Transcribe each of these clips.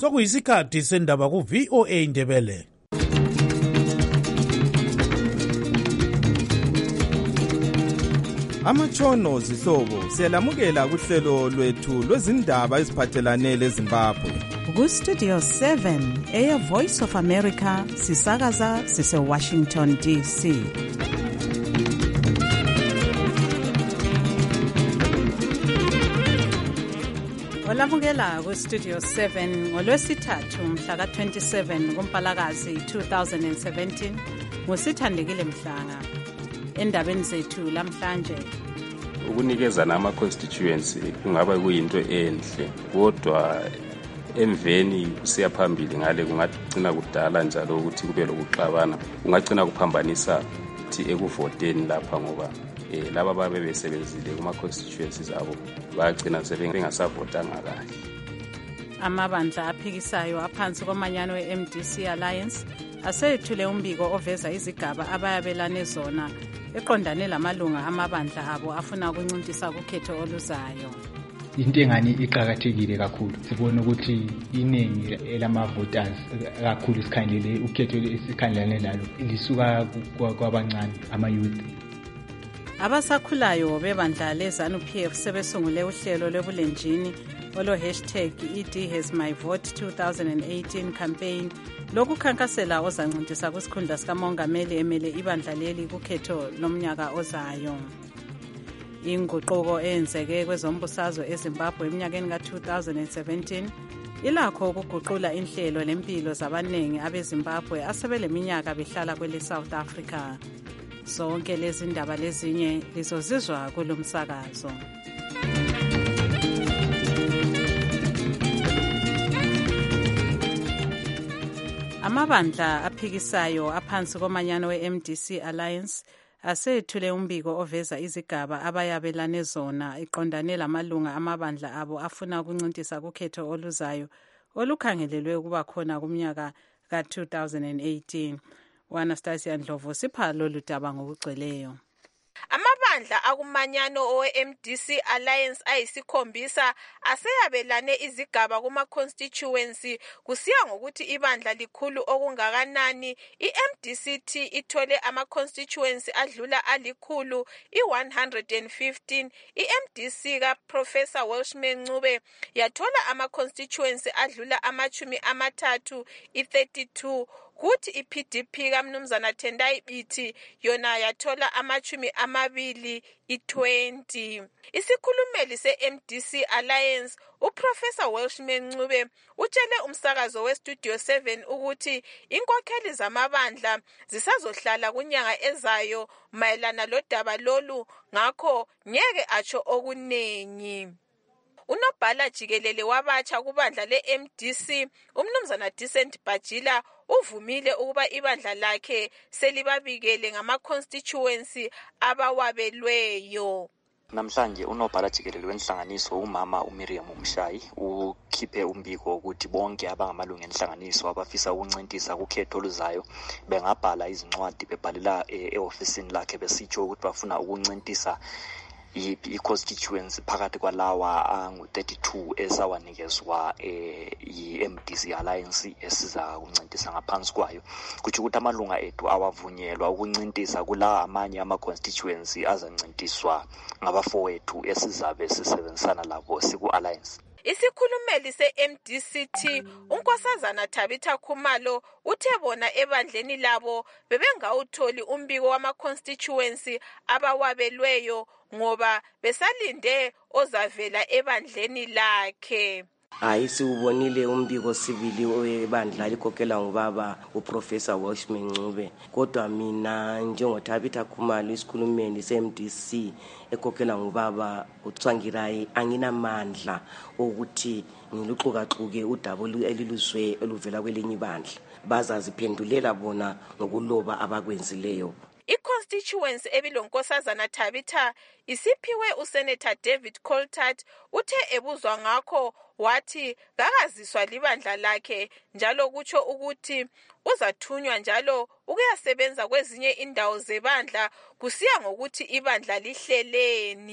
sokuyisikhathi sendaba ku-VOA Indebele. Amatshono zihlobo siyalamukela kuhlelo lwethu lwezindaba eziphathelane leZimbabwe. Ku-Studio 7 Air Voice of America sisakaza sise-Washington DC. Olamukela ku-Studio 7 ngolwesithathu mhla ka-27 kuMpalakazi 2017 ngusithandekile Mhlanga. Endabeni zethu lamhlanje, ukunikezana ama-constituency kungaba kuyinto enhle, kodwa emveni kusiya phambili ngale kungagcina kudala njalo ukuthi kube lokuxabana, kungagcina kuphambanisa ukuthi ekuvoteni lapha, ngoba laba babe besebenzile kuma-constituencies abo bagcina sebengasavotanga kahle. Amabandla aphikisayo aphansi komanyano we-MDC Alliance asethule umbiko oveza izigaba abayabelane zona eqondane lamalunga amabandla abo afuna ukuncintisa kukhetho oluzayo. Into engani iqhakathekile kakhulu, sibona ukuthi iningi elama-voters kakhulu isikhangelele ukhetho esikhangelane lalo lisuka kwabancane, ama-youth. Abasakhulayo bebandla le-ZANU-PF sebesungule uhlelo lwebulenjini olo#EDHasMyVote 2018 campaign lokukhankasela ozancintisa kwisikhundla sikamongameli emele ibandla leli kukhetho lomnyaka ozayo. Inguquko eyenzeke kwezombusazwe eZimbabwe eminyakeni ka-2017 ilakho ukuguqula inhlelo lempilo zabaningi abeZimbabwe asebeleminyaka behlala kwele South Africa. Zonke lezi ndaba lezinye lizozizwa kulomsakazo. Amabandla aphikisayo aphansi komanyano we-MDC Alliance asethule umbiko oveza izigaba abayabelane zona iqondane lamalunga amabandla abo afuna ukuncintisa kukhetho oluzayo olukhangelelwe ukuba khona kumnyaka ka-2018. U-Anastasia Ndlovu sipha lolu daba ngokugcweleyo. Amabandla akumanyano owe-MDC Alliance ayisikhombisa aseyabelane izigaba kuma-constituency kusiya ngokuthi ibandla likhulu okungakanani. I-MDCT ithole ama-constituency adlula alikhulu i-115. I-MDC kaProfessor Welshman Ncube yathola ama-constituency adlula amachumi amathathu i-32. Kuthi i-PDP kaMnumzana Tendai Biti yona yathola amachumi amabili i-20. Isikhulumeli se-MDC Alliance uProfessor Welshman Ncube utshele umsakazo we-Studio 7 ukuthi inkokheli zamabandla zisazohlala kunyanga ezayo mayelana lodaba lolu, ngakho ngeke atsho okunengi. Unobhala jikelele wabatsha kubandla le-MDC uMnumzana Decent Bajila uvumile ukuba ibandla lakhe selibabikele ngama-constituency abawabelweyo. Namhlanje unobhala jikelele wenhlanganiso umama uMiriam Mshayi ukhiphe umbiko ukuthi bonke abangamalungu enhlanganiso abafisa ukuncintisa kukhetho oluzayo bengabhala izincwadi bebhalela e-ofisini lakhe besitsho ukuthi bafuna ukuncintisa i-constituency phakathi kwalawa angu-32 esawanikezwa i-MDC Alliance esiza ukuncintisa ngaphansi kwayo. Kuthi ukuthi amalunga ethu awavunyelwa ukuncintisa kula amanye ama-constituency azancintiswa ngabafowethu esizabe sisebenzisana labo siku-Alliance. Isikhulumeli se-MDCT uNkosazana Tabitha Khumalo uthe bona ebandleni labo bebengawutholi umbiko wama-constituency abawabelweyo ngoba besalinde ozavela ebandleni lakhe. Siwubonile umbiko sibili webandla likhokhela ngubaba uProfessor Welshman Ncube, kodwa mina njengoThabitha Khumalo isikhulumeli se-MDC ekhokhela ngubaba uTswangirayi anginamandla ukuthi ngiluxukaxuke udaba eliluzwe eluvela kwelinye ibandla. Bazaziphendulela bona ngokuloba abakwenzileyo. I-constituency ebilonkosazana Tabitha isiphiwe uSenator David Coltart. Uthe ebuzwa ngakho wathi kakaziswa libandla lakhe njalo kutsho ukuthi uzathunywa njalo ukuyasebenza kwezinye indawo zebandla kusiya ngokuthi ibandla lihleleni.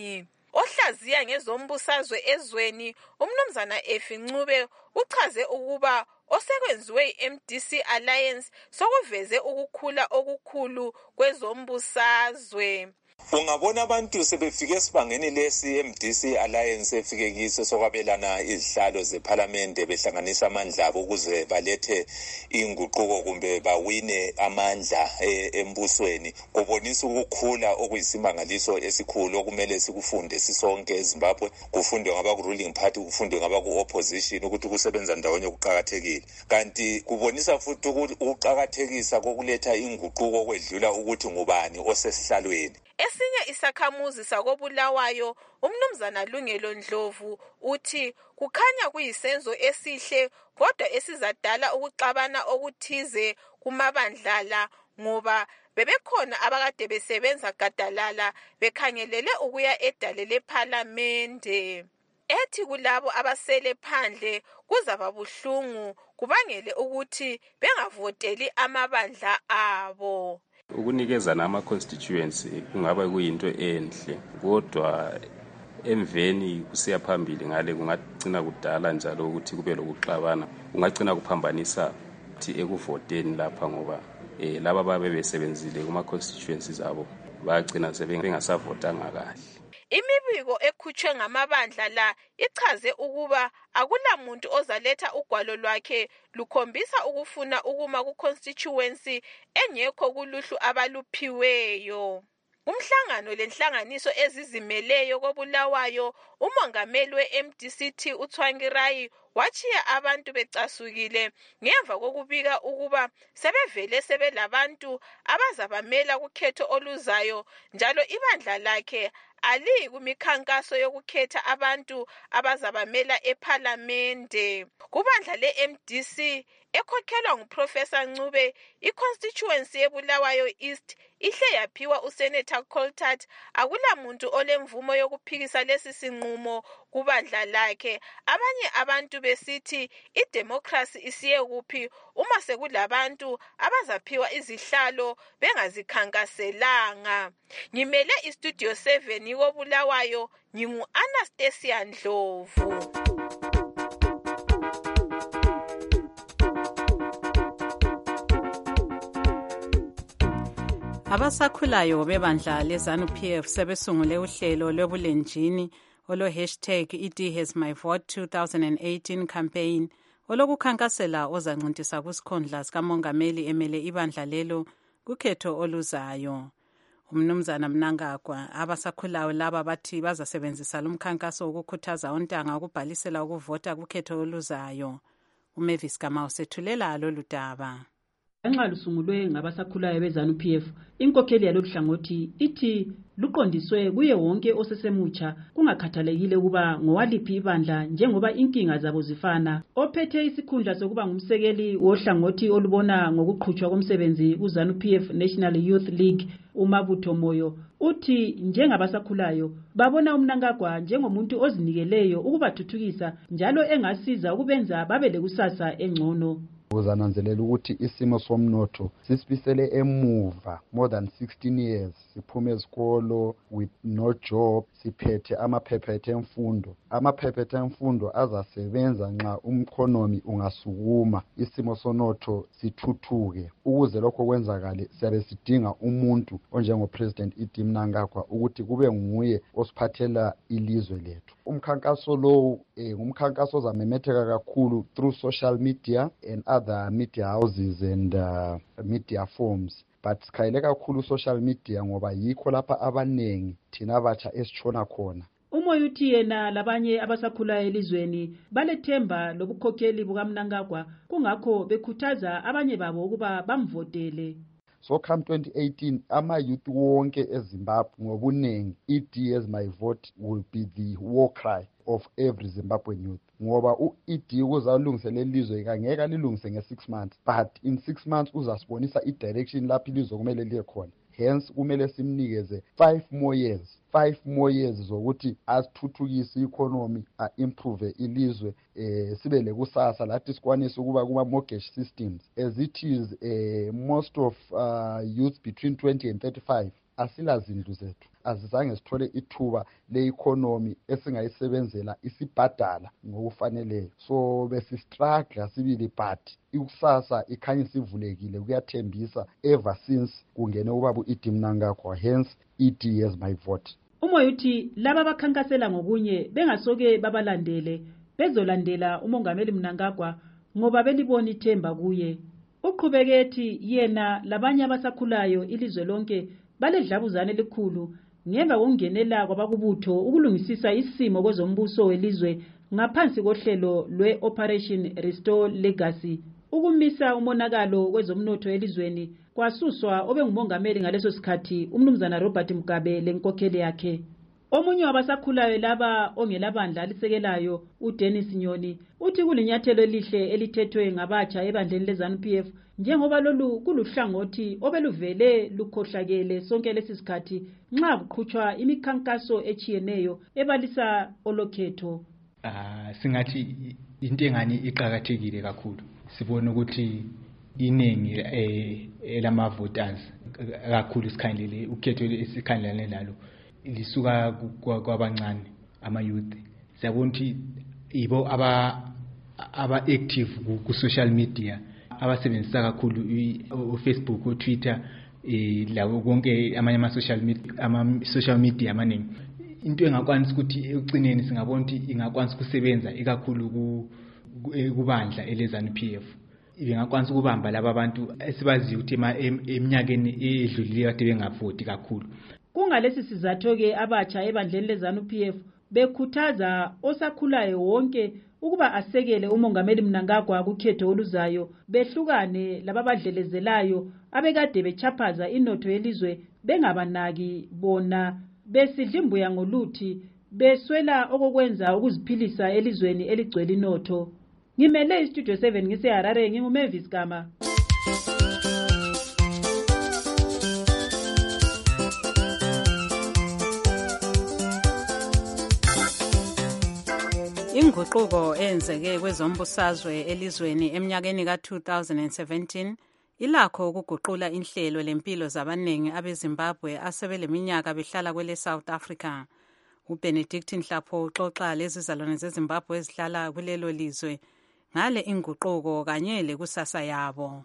Ohlaziya ngezombusazwe ezweni umnumzana Effie Ncube uchaze ukuba osekwenziwe i-MDC Alliance sokuveze ukukhula okukhulu kwezombusazwe. Ungabona abantu sebefike esibangeni lesi MDC Alliance efike kiso sokwabelana izihlalo zeParliament behlanganisa amandla abo ukuze balethe inguquko kumbe bawine amandla embusweni. Kubonisa ukukhula okuyisimangaliso esikhulu okumele sikufunde sisonke eZimbabwe, kufundwe ngaba ku ruling party, kufundwe ngaba ku opposition ukuthi kusebenza ndawonye kuqhakathekile. Kanti kubonisa futhi ukuqhakathekisa kokuletha inguquko kwedlula ukuthi ngubani osesihlalweni. Esinye isakhamuzi sakobulawayo umnumzana Lungelo Ndlovu uthi kukhanya kuyisenzo esihle kodwa esizadala ukuxabana okuthize kumabandlala ngoba bebekhona abakade besebenza gadalala bekhangelele ukuya edale lePhalamende. Ethi kulabo abasele phandle kuzaba buhlungu kubangele ukuthi bengavoteli amabandla abo. Ukunikezana ama-constituency kungaba kuyinto enhle kodwa emveni kusiya phambili ngale kungagcina kudala njalo ukuthi kube lokuxabana, kungagcina kuphambanisa ukuthi ekuvoteni lapha ngoba laba babe besebenzile kuma-constituencies abo bagcina sebengasavotanga kahle. Imibiko ekhutshwe ngamabandla la ichaze ukuba akulamuntu ozaletha ugwalo lwakhe lukhombisa ukufuna ukuma ku-constituency engekho kuluhlu abaluphiweyo. Umhlangano lenhlanganiso ezizimeleyo kobulawayo umongameli we-MDCT uTsvangirai wachiya abantu becasukile ngemva kokubika ukuba sebevele sebelabantu abazabamela kukhetho oluzayo njalo ibandla lakhe aliyi kumikhankaso yokukhetha abantu abazabamela ePhalamende. Kubandla le-MDC ekhokhelwa nguProfessor Ncube, i-constituency yebulawayo East ihle yaphiwa uSenator Coltart. Akulamuntu olemvumo yokuphikisa lesi sinqumo kubandla lakhe. Abanye abantu besithi idemocracy isiye kuphi uma sekulabantu abazaphiwa izihlalo bengazikhankaselanga. Ngimele iStudio 7 kobulawayo, ngingu-Anastasia Ndlovu. Abasakhulayo bebandla leZANU-PF sebesungule uhlelo lwebulenjini olo#IDHasMyVote 2018 campaign olokukhankasela ozancintisa kusikhundla sikamongameli emele ibandla lelo kukhetho oluzayo. Umnumzana Mnangagwa abasakhulayo laba bathi bazasebenzisa lumkhankaso ukukhuthaza ontanga ukubhalisela ukuvota kukhetho oluzayo. uMavis Kamau sethulela lolu daba. Nxa lusungulwe ngabasakhulayo beZANU-PF, inkokheli yaloluhlangothi ithi luqondiswe kuye wonke osesemutsha kungakhathalekile ukuba ngowaliphi ibandla njengoba inkinga zabo zifana. Ophethe isikhundla sokuba ngumsekeli wohlangothi olubona ngokuqhutshwa komsebenzi kuZANU-PF National Youth League uMabutho Moyo uthi njengabasakhulayo babona uMnangagwa njengomuntu ozinikeleyo ukubathuthukisa njalo engasiza ukubenza babe lekusasa engcono. Uzananzelela ukuthi isimo somnotho sisibisele emuva more than 16 years. Siphume esikolo with no job, siphethe amaphephethe emfundo. Amaphephethe emfundo azasebenza nxa umkhonomi ungasukuma, isimo sonotho sithuthuke. Ukuze lokho kwenzakale siyabe sidinga umuntu onjengoPresident Edi Mnangagwa ukuthi kube nguye osiphathela ilizwe lethu. Umkhankaso lo ngumkhankaso ozamemetheka kakhulu through social media and other media houses and media forms. But sikhayele kakhulu social media ngoba yikho lapha abanengi thina abatsha esitshona khona. Umoya uthi yena labanye abasakhulayo elizweni balethemba lobukhokheli bukaMnangagwa kungakho bekhuthaza abanye babo ukuba bamvotele. So come 2018 ama-youth wonke eZimbabwe ngobunengi IDHasMyVote will be the war cry of every Zimbabwean youth. Ngoba u-ED uzalungisela ilizwe kangeka lilungise nge 6 months, but in 6 months uzasibonisa i-direction lapho ilizwe kumele liye khona. Hence kumele simnikeze 5 more years zokuthi asithuthukise i-economy, improve ilizwe, sibe lekusasa lathi sikwanise ukuba kuma-mortgage systems. As it is, most of youth between 20 and 35 asilazindlu zethu, azizange sithole ithuba le-economy esingayisebenzela isibhadala ngokufaneleyo. So besistruggle sibili, but ikusasa ikhanya sivulekile, kuyathembisa ever since kungene ubaba uEdie Mnangagwa, hence ED as my vote. Umoya uthi laba bakhankasela ngokunye bengasoke babalandele, bezolandela umongameli Mnangagwa ngoba belibona ithemba kuye. Uqhubeke ethi yena labanye abasakhulayo ilizwe lonke baledlabuzane elikhulu ngemva kokungenela kwabakubutho ukulungisisa isimo kwezombuso welizwe ngaphansi kohlelo lwe-Operation Restore Legacy, ukumisa umonakalo kwezomnotho elizweni kwasuswa obengumongameli ngaleso sikhathi umnumzana Robert Mugabe lenkokheli yakhe. Omunye wabasakhulayo laba ongelabandla alisekelayo uDennis Nyoni uthi kulinyathelo elihle elithethwe ngabatsha ebandleni leZANU-PF njengoba lolu kuluhlangothi obeluvele lukhohlakele sonke lesisikhathi nxa kuqhutshwa imikhankaso echiyeneyo ebalisa olokhetho. Singathi into engani iqhakathekile kakhulu. Sibona ukuthi iningi elamavoters kakhulu isikhandlele ukhetho esikhandlane lalo lisuka kwabancane ama-youth. Siyabona ukuthi ibo aba-active ku-social media, abasebenzisa kakhulu uFacebook, uTwitter, lawo konke amanye ama-social media amaningi. Into engakwanisa ukuthi ekucineni singabona ukuthi ingakwanisa ukusebenza ikakhulu kubandla eleZANU-PF. Ingakwanisa ukubamba laba bantu esibaziyo ukuthi eminyakeni edlulileyo kade bengavoti kakhulu. Kungalesi sizatho-ke abatsha ebandleni leZANU-PF bekhuthaza osakhulayo wonke ukuba asekele umongameli Mnangagwa kukhetho oluzayo, behlukane lababadlelezelayo abekade bechaphaza inotho yelizwe bengabanaki bona, besidlimbuya ngoluthi, beswela okokwenza ukuziphilisa elizweni eligcwele inotho. Ngimele iStudio 7 ngiseHarare, nginguMavis Gama. Inguquko enzeke kwezombusazwe elizweni eminyakeni ka-2017 ilakho ukuguqula inhlelo lempilo zabaningi abeZimbabwe asebeleminyaka behlala kwele South Africa. uBenedict Nhlapho uxoxa lezizalwane zeZimbabwe ezihlala kulelo lizwe ngale inguquko kanye lekusasa yabo.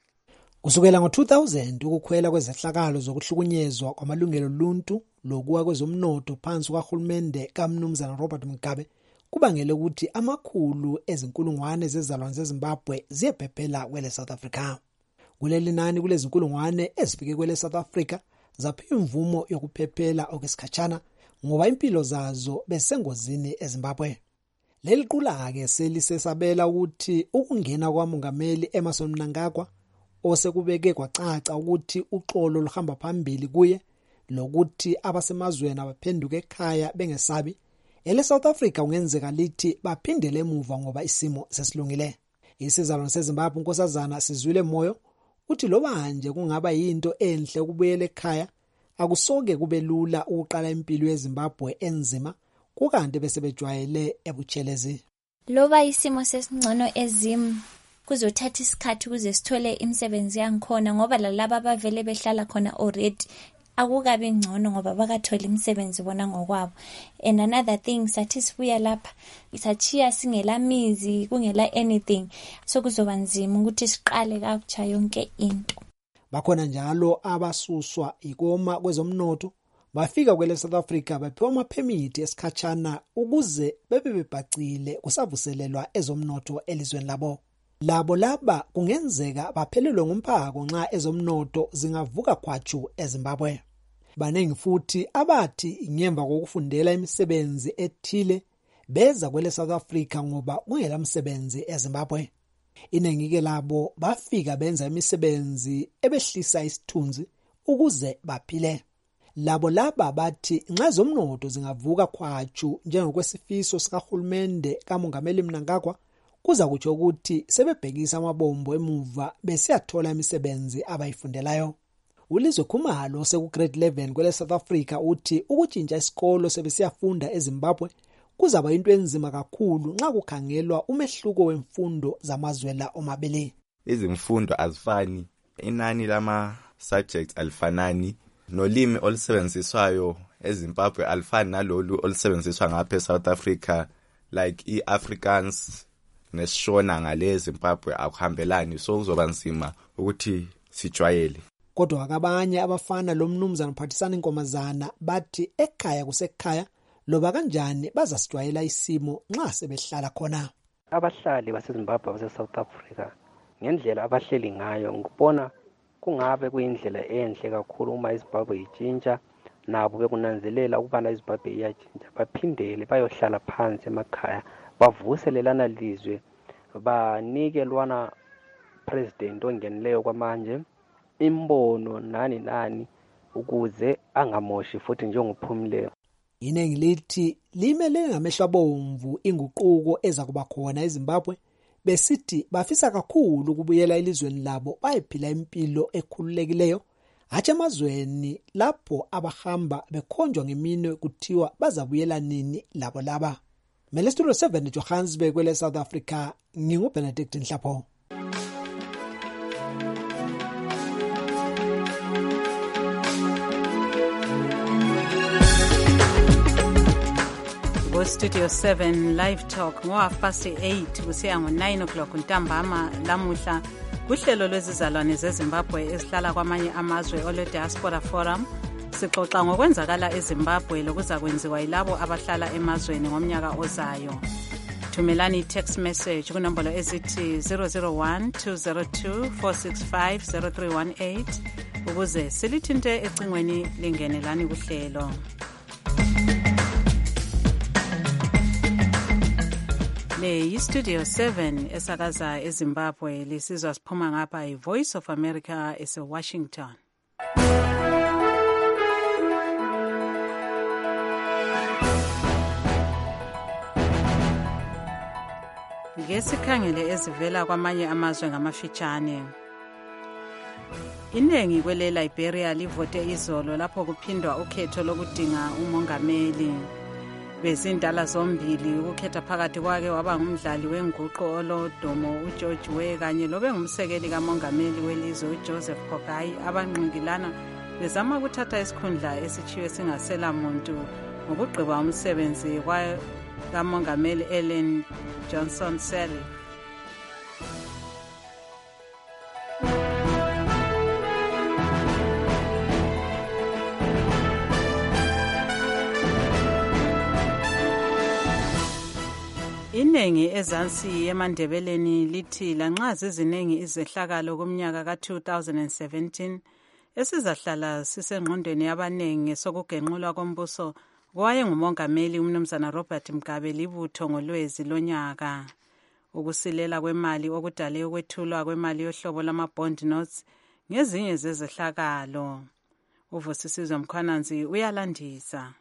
Kusukela ngo-2000 ukukhwela kwezehlakalo zokuhlukunyezwa kwamalungelo oluntu lokuwa kwezomnotho phansi kahulumende kaMnumzana Robert Mugabe kubangele ukuthi amakhulu ezinkulungwane zezizalwane zeZimbabwe ziyebhebhela kwele South Africa. Kuleli nani kulezinkulungwane ezifike kwele South Africa zaphiwa imvumo yokuphephela okwesikhatshana ngoba impilo zazo besengozini eZimbabwe. Leli qula-ke selisesabela ukuthi ukungena kwamongameli Emmerson Mnangagwa osekubeke kwacaca ukuthi uxolo luhamba phambili kuye lokuthi abasemazweni abaphenduka ekhaya bengesabi, ele-South Africa kungenzeka lithi baphindele emuva ngoba isimo sesilungile. Isizalwane seZimbabwe uNkosazana Sizwile Moyo uthi loba nje kungaba yinto enhle ukubuyela ekhaya, akusoke kube lula ukuqala impilo yeZimbabwe enzima kukanti bese bejwayele ebutshelezi. Loba isimo sesingcono ezimu kuzothatha isikhathi ukuze sithole imisebenzi yangikhona ngoba lalabo abavele behlala khona already akukabe ngcono ngoba bakathola imisebenzi bona ngokwabo. And another thing, sathi sibuya lapha isachiya singela mizi kungela anything, so kuzoba nzima ukuthi siqale kabutsha yonke into. Bakhona njalo abasuswa ikoma kwezomnotho bafika kwele South Africa baphiwa amaphemithi esikhatshana ukuze bebe bebhacile kusavuselelwa ezomnotho elizweni labo. Labo laba kungenzeka baphelelwe ngumphako nxa ezomnotho zingavuka khwatshu eZimbabwe. Banengi futhi abathi ngemva kokufundela imisebenzi ethile beza kwele South Africa ngoba kungela msebenzi eZimbabwe. Inengike labo bafika benza imisebenzi ebehlisa isithunzi ukuze baphile. Labo laba bathi nxa zomnotho zingavuka khwatshu njengokwesifiso sikahulumende kamongameli Mnangagwa kuza kutsho ukuthi sebebhekisa amabombo emuva besiyathola imisebenzi abayifundelayo. Ulizwe Khumalo seku-grade 11 kwele South Africa uthi ukutshintsha isikolo sebesiyafunda eZimbabwe kuzaba into enzima kakhulu nxa kukhangelwa umehluko wemfundo zamazwela omabili. Izimfundo azifani, inani lama subjects alifanani, nolimi olusebenziswayo eZimbabwe alifani nalolu olusebenziswa ngapha eSouth Africa, like iAfrikaans nesishona ngale eZimbabwe akuhambelani, so kuzoba nzima ukuthi sijwayele. Kodwa akabanye abafana lo mnumzana Mphathisani Nkomazana bathi ekhaya kusekhaya loba kanjani bazasijwayela isimo nxa sebehlala khona. Abahlali baseZimbabwe base-South Africa ngendlela abahleli ngayo ngibona kungabe kuyindlela enhle kakhulu uma iZimbabwe itshintsha, nabo bekunanzelela ukubana iZimbabwe iyashintsha baphindele bayohlala phansi emakhaya bavuselelana lizwe, banike lwana president ongenileyo kwamanje imbono nani ukuze angamoshi futhi njengophumileyo. Inengi lithi limele ngamehlo abomvu inguquko eza kuba khona eZimbabwe, besithi bafisa kakhulu ukubuyela elizweni labo bayiphila impilo ekhululekileyo, hathe emazweni lapho abahamba bekhonjwa ngeminwe kuthiwa bazabuyela nini labo laba. Studio 7 Johannesburg kwele South Africa, nginguBenedict Nhlapho. Studio 7 Live Talk ngo8 kusiya ngo9 o'clock ntambama lamuhla kuhlelo lwezizalwane zeZimbabwe ezihlala kwamanye amazwe ole Diaspora Forum. Sixoxa ngokwenzakala eZimbabwe lokuza kwenziwa yilabo abahlala emazweni ngomnyaka ozayo. Thumelani text message kunombolo ezithi 001-202-465-0318 ukuze silithinte ecingweni lingenelani kuhlelo. Le Studio 7 esakaza eZimbabwe lisizwa siphuma ngapha iVoice of America eseWashington. Ngesikhangele ezivela kwamanye amazwe ngamafitshane. Inengi kwele Liberia livote izolo lapho kuphindwa ukhetho lokudinga umongameli. Bezindala zombili ukukhetha phakathi kwake waba ngumdlali wenguqu olodomo uGeorge Weah kanye lobe ngumsekeli kamongameli welizwe uJoseph Boakai abanqingilana bezama ukuthatha isikhundla esithiwe singasela muntu ngokugqiba umsebenzi kamongameli Ellen Johnson Sirleaf. Inengi ezansi eMandebeleni lithi lanxa zizinengi izehlakalo kumnyaka ka2017 esizahlala sisengqondweni yabanengi sokugenqulwa kombuso kwaye ngumongameli umnumzana Robert Mugabe libutho ngolwezi lonyaka. Ukusilela kwemali okudale ukwethulwa kwemali yohlobo lama-bond notes ngezinye zezehlakalo. Uvusisizwe Mkhwananzi uyalandisa.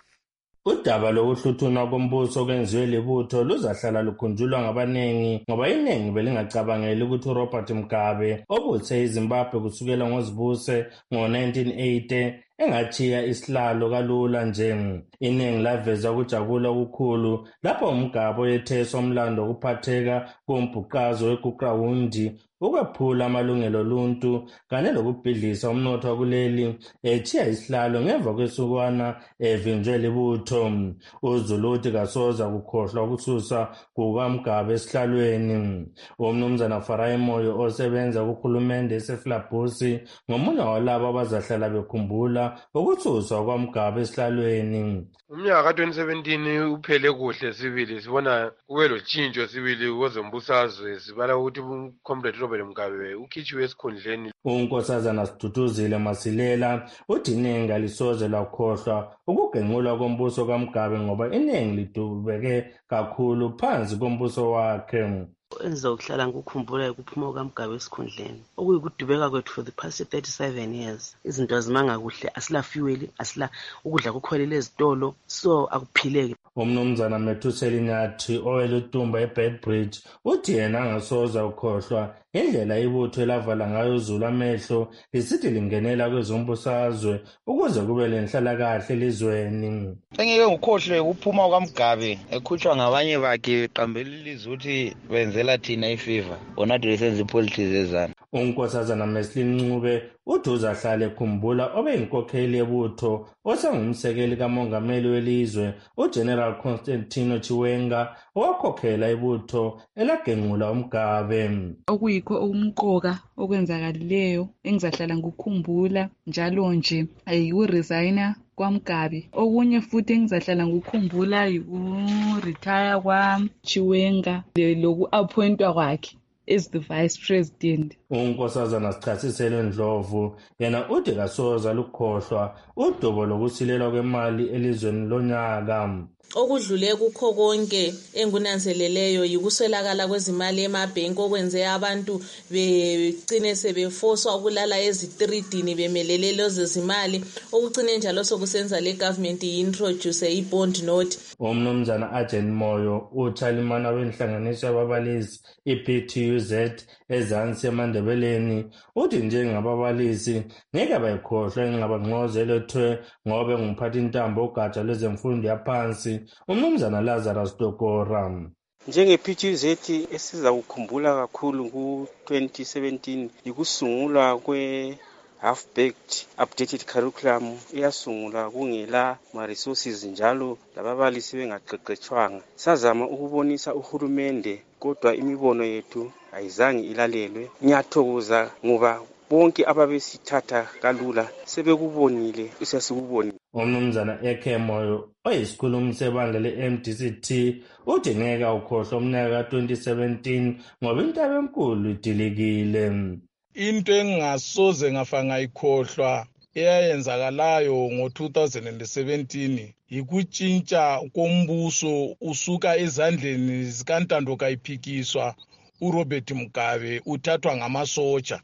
Udaba lokuhluthunwa kombuso kwenziwe libutho luzahlala lukhunjulwa ngabanengi ngoba iningi belingacabangeli ukuthi uRobert Mugabe obuthe iZimbabwe kusukela ngozibuse ngo1980 engachiya isihlalo kalula nje. Iningi laveza ukujabula okukhulu lapho uMugabe etheswa umlando okuphatheka kombhuqazo weGuqrawundi ukwephula amalungelo oluntu kanye lokubhidlisa umnotho kuleli echiya isihlalo ngemva kwesukwana evinjwe libutho. uZulu uthi kasoza kukhohlwa ukususa kukaMugabe esihlalweni. Umnumzana Farai Moyo osebenza kuhulumende eseFlabusi ngomunye walabo abazahlala bekhumbula ukususwa kwaMugabe esihlalweni. Umnyaka ka2017 uphele kuhle sibili, sibona kube lotshintsho sibili kwezombusazwe, sibala ukuthi uComrade Robert Mugabe ukhitshiwe esikhundleni. uNkosazana Siduduzile Masilela uthi iningi alisoze lakhohlwa ukugenqulwa kombuso kaMugabe ngoba iningi lidubeke kakhulu phansi kombuso wakhe. Enza ukuhlala ngikukhumbula ukuphuma kukaMugabe esikhundleni okuyikudubeka kwethu for the past 37 years. Izinto azimanga kuhle, asila fuel, asila ukudla kukhwelele ezitolo, so akuphileki. Umnumzana Methuseli Nyathi owelutumba eBedbridge uthi yena angasoza ukhohlwa indlela ibutho elavala ngayo uZulu amehlo lisithi lingenela kwezombusazwe ukuze kube lenhlalakahle elizweni. Engeke ngukhohlwe ukuphuma kukaMugabe ekhutshwa ngabanye bakhe beqambeleliza ukuthi benzela thina iFIFA bona nje senze ipolitics ezana. unkosazana Meslin Ncube uthi uzahlala ekhumbula obeyinkokheli yebutho osengumsekeli kamongameli welizwe uGeneral Constantino Chiwenga owakhokhela ibutho elagenqula uMgabe. Okuyikho okumqoka okwenzakalileyo engizahlala ngikukhumbula njalo nje ayikuresigna kwaMgabe. Okunye futhi engizahlala ngikukhumbula yiku-retire kwaChiwenga loku-appointwa kwakhe as the vice president. Unkosazana Sichasiselo Ndlovu yena uthi kasoza lukhohlwa udubo lokusilelwa kwemali elizweni lonyaka. Okudlule kukho konke engunanzeleleyo yikuswelakala kwezimali emabhenki okwenze abantu begcine sebefoswa ukulala ezitridini bemelele lezo zimali okucine njalo sokusenza le government introduce i-bond note. Umnumzana Ajen Moyo uchalimana wenhlanganiso yababalisi i-PTUZ ezansi eMandebeleni uthi njengababalisi ngeke bayikhohlwa ingxabangxoza elethwe ngobe ngumphathi intambo ugatsha lwezemfundo yaphansi umnumzana Lazarus Dokora. Njenge-PTUZ esiza kukhumbula kakhulu ku-2017 yikusungulwa half-baked updated curriculum eyasungulwa kungela ma-resources njalo lababalisi bengaqeqetshwanga. Sazama ukubonisa uhulumende kodwa imibono yethu ayizange ilalelwe. Ngiyathokoza ngoba bonke ababesithatha kalula sebekubonile sesikubonile. Umnumzana Eke Moyo oyisikhulumi sebandla le-MDCT uthi ngeke awukhohlwa umnyaka ka-2017 ngoba intaba enkulu idilikile. Into engingasoze ngafa ngayikhohlwa eyayenzakalayo ngo-2017 yikutshintsha kombuso usuka ezandleni zikaNtando Kayiphikiswa uRobert Mugabe uthathwa ngamasotsha.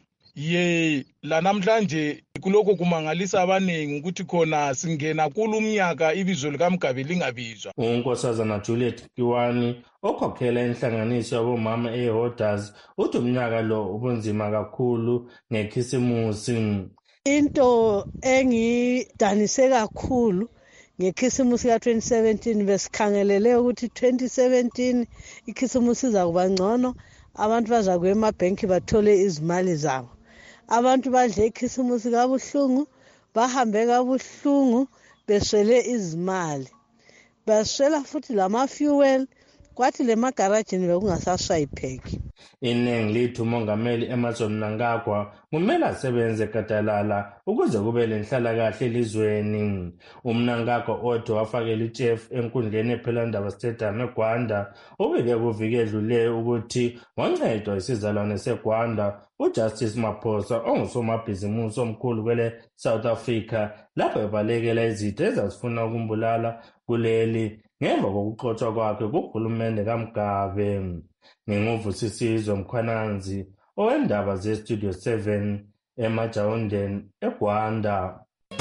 Lanamhlanje kuloko kumangalisa abaningi ukuthi khona singena kulumnyaka ibizo likaMgabe lingabizwa. Unkosazana Juliet Kiwani okhokhela inhlanganiso yabomama eHolders uthi umnyaka lo ubunzima kakhulu ngekhisimusi. Into engidanise kakhulu ngekhisimusi ka-2017 besikhangelele ukuthi 2017 ikhisimusi izakuba ngcono, abantu bazakuya emabhenki bathole izimali zabo. Abantu badle ikhisimusi kabuhlungu, bahambe kabuhlungu beswele izimali, baswela futhi lama-fuel, kwathi lemagarajini bekungasashwayipheki. Iningi lithi umongameli Emmerson Mnangagwa kumele asebenze gadalala ukuze kube lenhlalakahle elizweni. UMnangagwa othi wafakela iChef enkundleni ePhelandaba Stadium eGwanda ubike kuviki edlule ukuthi wancedwa isizalwane seGwanda uJustice Maphosa ongusomabhizimusi omkhulu kwele South Africa lapho ebalekela izitho ezazifuna ukumbulala kuleli ngemva kokuxotshwa kwakhe kuhulumende kaMgabe. Nginguvusisizwe Mkhwananzi owendaba zeStudio 7 eMajawundeni eGwanda.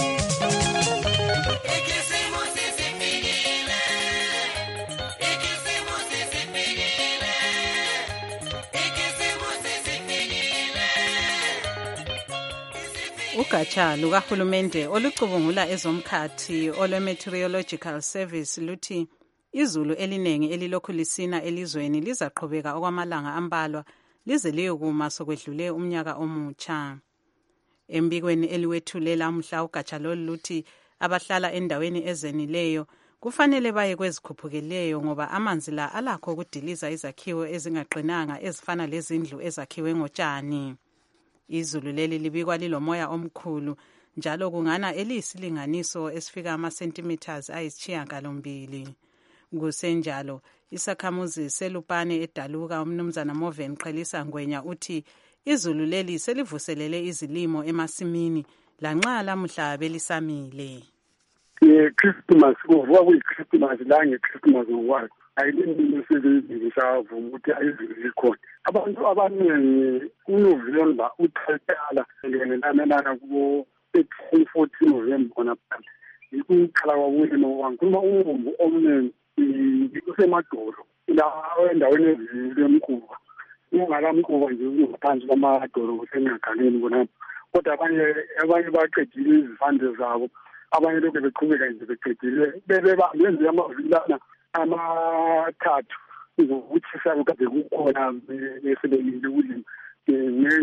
Ugatsha lukahulumende olucubungula ezomkhathi olwe-Meteorological Service luthi izulu eliningi elilokhu lisina elizweni lizaqhubeka okwamalanga ambalwa lize liyokuma sokwedlule umnyaka omutsha. Embikweni eliwethule lamhla ugatsha lolu luthi abahlala endaweni ezenileyo kufanele baye kwezikhuphukeleyo ngoba amanzi la alakho ukudiliza izakhiwo ezingaqinanga ezifana lezindlu ezakhiwe ngotshani. Izulu leli libikwa lilomoya omkhulu njalo kungana eliyisilinganiso esifika ama-centimeters ayisishiyagalombili. Kusenjalo isakhamuzi selupane edaluka umnumzana Moven Qhelisa Ngwenya uthi izulu leli selivuselele izilimo emasimini lanxa lamuhla belisamile. Christmas kuvuka kuyi-Christmas la nge-Christmas ngokwayo ayilindile selizisavuma ukuthi ayizulu likhona. Abantu abaningi uNovember uthayitala ngenanana kubo 14 November khona phansi yikuqala kwakulima wangikhuluma umumbu omningi usemadolo la endaweni ezimkuba ungalamkuba nje ngaphansi kwamadolo kusengagaleni khona kodwa abanye baqedile izivande zabo abanye lokhu beqhubeka nje beqedile benze amavilana amathathu ukuthi sakade kukhona besebelile ulimi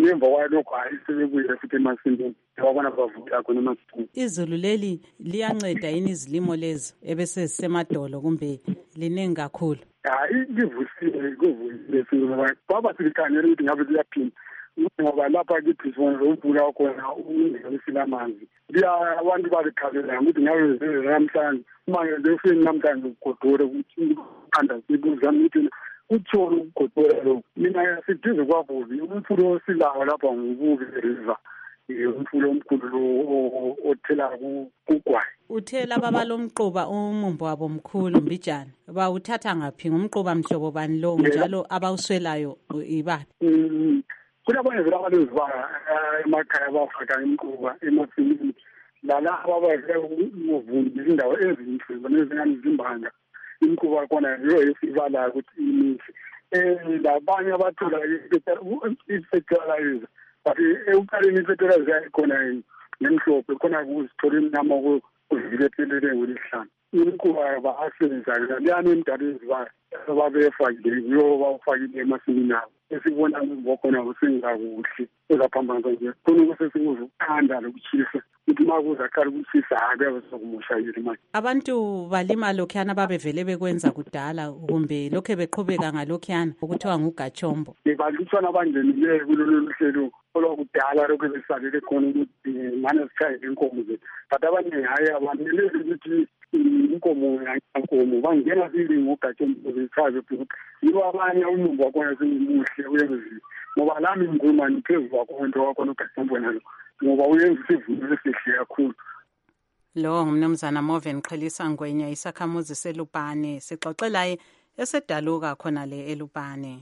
ngemva kwalokho hayi sebebuyele futhi emasimini wabona bavuka khona emasimini. Izulu leli liyanceda yini izilimo lezi ebese zisemadolo kumbe liningi kakhulu? Hayi livusile kuvusile baba silikanyela ukuthi ngabe liyaphinda ngoba lapha kithi sona umvula wakhona ungenisile amanzi abantu balikhalela ukuthi ngabe namhlanje uma ngezefeni namhlanje ugodore ukuthi uqanda sibuzana ukuthi uthole ukugodora lo mina sidize kwabubi umfula osilawo lapha ngububi river umfula omkhulu lo othela kugwayi. Uthela baba lomquba umumbo wabo mkhulu Mbijana bawuthatha ngaphi ngumquba mhlobo bani lo njalo abawuswelayo ibani? Kunabanye vele abalezibaya emakhaya bafaka imquba emasimini lalabo abavunda izindawo ezinhle nezingane zimbanga imquba khona yiyo esibalayo ukuthi imihle labanye abathola i-fertilizer but ekuqaleni i-fertilizer yakhona nemhlophe khona kuzithola imnyama kuzilephelele ngolihlanu imquba baasebenzisa liyani emdala ezibaya babefakile yiyo bawufakile emasimini abo esibona ngokhona kusengakuhle ezaphambanisa nje khona kusesikuza ukukhanda lokutshisa ukuthi uma kuzaqala ukutshisa hayi sokumoshayile manje. Abantu balima lokhuyana babevele bekwenza kudala kumbe lokho beqhubeka ngalokhuyana okuthiwa ngugachombo? Balutshwana abangenileyo kulolu hlelo olwakudala lokho besalele khona ukuthi mane sichayele inkomo zethu but abaningi hayi abanelezi ukuthi inkomo yankomo bangena silingo ugachombo bechaze ukuthi yibo abanye umumbo wakhona sengimuhle uyenziwe ngoba lami nguma ngiphezu kwakho into wakhona ugachombo nalo ngoba uyenza isivuno esihle kakhulu. Lo ngumnumzana Moven Qhelisa Ngwenya isakhamuzi seLupane sixoxela esedaluka khona le eLupane.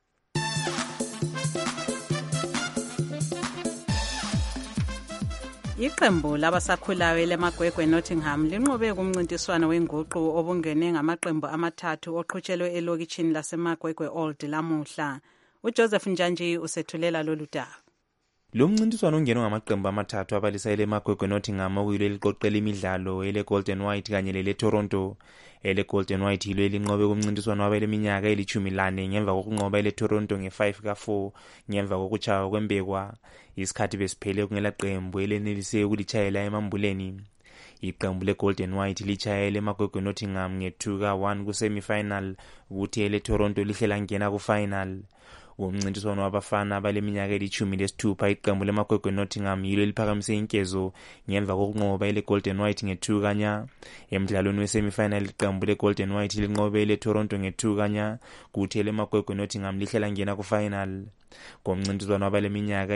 Iqembu labasakhulayo leMagwegwe Nottingham linqobe kumncintiswano wenguqu obungene ngamaqembu amathathu oqhutshelwe elokitshini laseMagwegwe Old lamuhla. uJoseph Njanji usethulela lolu daba. Lo mncintiswano ungenwe ngamaqembu amathathu abalisa eleMagwegwe Nottingham okuyilo eliqoqela imidlalo ele Golden White kanye lele Toronto. Ele Golden White yilo elinqobe kumncintiswano wabeleminyaka eli-14 ngemva kokunqoba ele Toronto nge-5 ka-4 ngemva kokuchaya kwembekwa. Isikhathi besiphele kungela qembu elenelise ukulitshayela emambuleni. Iqembu le Golden White lichayele eMagwegwe Nottingham nge-2 ka-1 ku-semi-final ukuthi ele Toronto lihlela ngena ku-final. Umncintiswano wabafana abaleminyaka eli-16 iqembu leMagwegwe Nottingham yilo eliphakamise inkezo ngemva kokunqoba ele Golden White nge-2 kanya. Emidlalweni we-semi-final iqembu le Golden White linqobe ele Toronto nge-2 kanya kuthi ele Magwegwe Nottingham lihlela ngena ku-final. Ngomncintiswano wabaleminyaka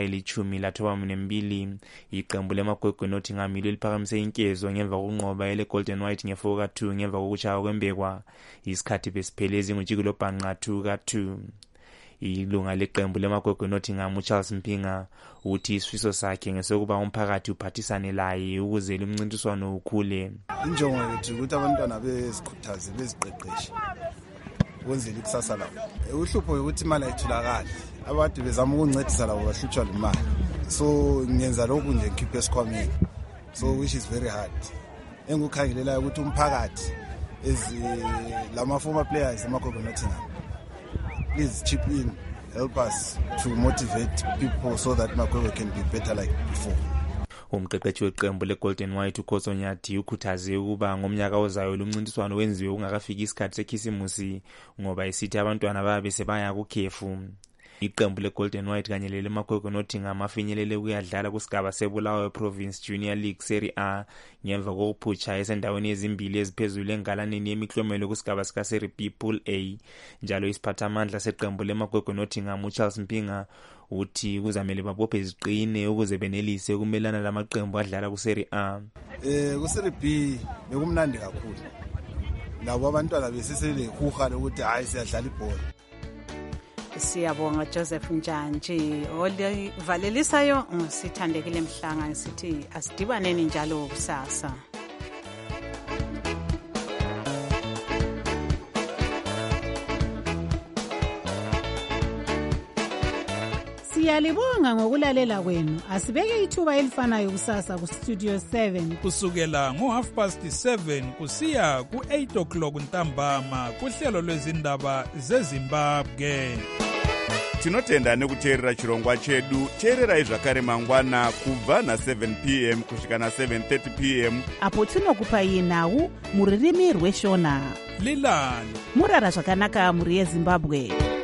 eli-12 iqembu leMagwegwe Nottingham yilo eliphakamise inkezo ngemva kokunqoba ele Golden White nge-4 ka-2 ngemva kokuchaya kwembekwa. Isikhathi besiphelele ezinguJikilo Bhanqa 2 ka-2. Ilunga leqembu leMagwegwe Nottingham uCharles Mpinga uthi isifiso sakhe ngesokuba umphakathi uphathisane laye ukuze lumncintiswano ukhule. Injongo yethu ukuthi abantwana bezikhuthaze beziqeqeshe ukwenzela ikusasa labo. Uhlupho ukuthi imali ayitholakali. Abantu bezama ukuncedisa labo bahlutshwa lemali. So ngenza lokhu nje ngikhiphe esikhwameni. So which is very hard. Engikukhangelela ukuthi umphakathi lama former players eMagwegwe Nottingham, please chip in, help us to motivate people so that Magwegwe can be better like before. Umqeqeshi weqembu leGolden White uKhoso Nyathi ukhuthaze ukuba ngomnyaka ozayo lumncintiswano wenziwe ungakafiki isikhathi sekhisimusi ngoba isithi abantwana babe sebaya kukhefu. Iqembu leGolden White kanye leMagwegwe Nottingham afinyelele ukuyadlala kusigaba seBulawayo Province Junior League Serie A ngemva kokuphutsha esendaweni ezimbili eziphezulu engalaneni yemiklomelo kusigaba sika Serie B Pool A. Njalo isiphathamandla seqembu leMagwegwe Nottingham uCharles Mpinga uthi kuzamele babophe iziqine ukuze benelise ukumelana lamaqembu adlala kuSerie A. Kuserie B bekumnandi kakhulu. Labo abantwana besisele huha lokuthi hayi siyadlala ibhola. Siyabonga Joseph Njanji olivalelisayo ngosithandekile Mhlanga ngisithi asidibaneni njalo kusasa. Siyalibonga ngokulalela kwenu. Asibeke ithuba elifanayo kusasa ku Studio 7 kusukela ngo7:30 kusiya ku8 o'clock ntambama kuhlelo lwezindaba zeZimbabwe. tinotenda nekuteerera chirongwa chedu. teererai zvakare mangwana kubva na7 p.m. kusvika na7:30 p.m. apo tinokupai nhau muririmi rweshona. lilani murara zvakanaka muri yezimbabwe.